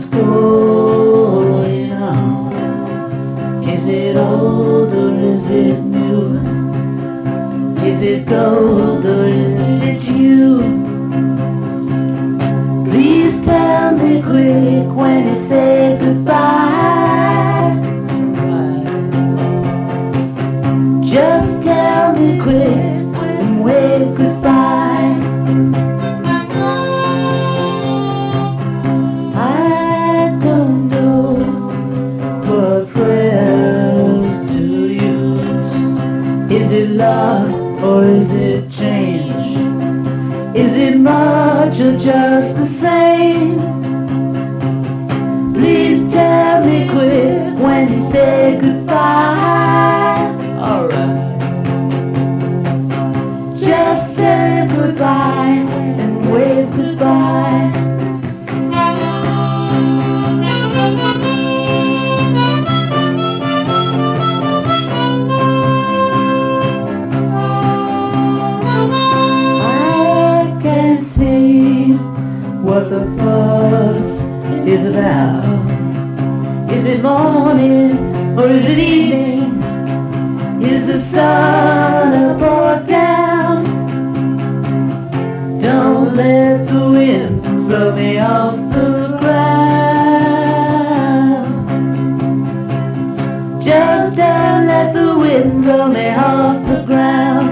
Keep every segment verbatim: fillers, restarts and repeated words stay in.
What's going on? Is it old or is it new? Is it gold or is it you? Please tell me quick when you say goodbye. Just tell me quick and wave goodbye. I don't know what prayers to use. Is it love or is it change? Is it much or just the same? Please tell me quick when you say goodbye. Alright. Just say goodbye and wave goodbye. What the fuss is about? Is it morning or is it evening? Is the sun up or down? Don't let the wind blow me off the ground. Just don't let the wind blow me off the ground.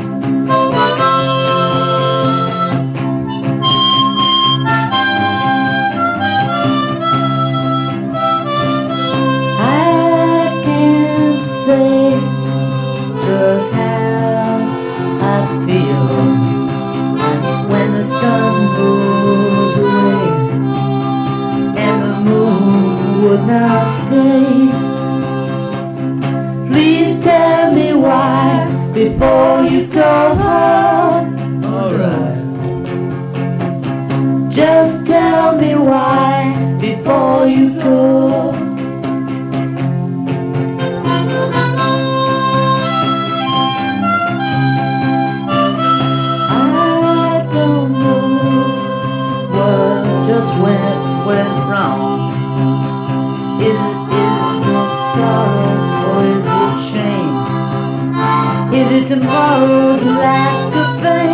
Just how I feel when the sun goes away and the moon would not stay. Please tell me why before you go. Alright. Just tell me why before you go. Just went, went wrong. Is it, is it sorrow or is it shame? Is it tomorrow's lack of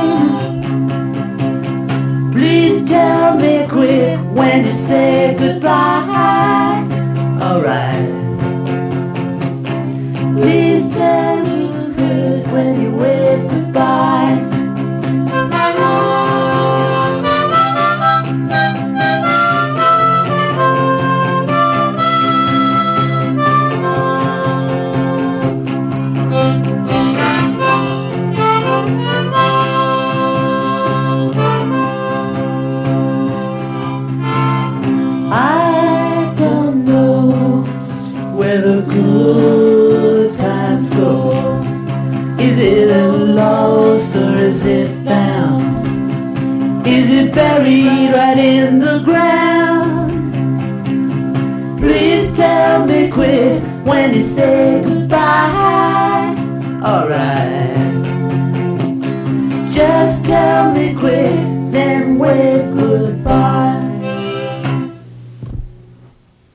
fame? Please tell me quick when you say goodbye. Alright. Please tell me quick when you wave goodbye. I don't know where the good times go. Is it lost or is it found? Is it buried right in the ground? Please tell me quick when you say goodbye. Alright. Just tell me quick, then wave goodbye.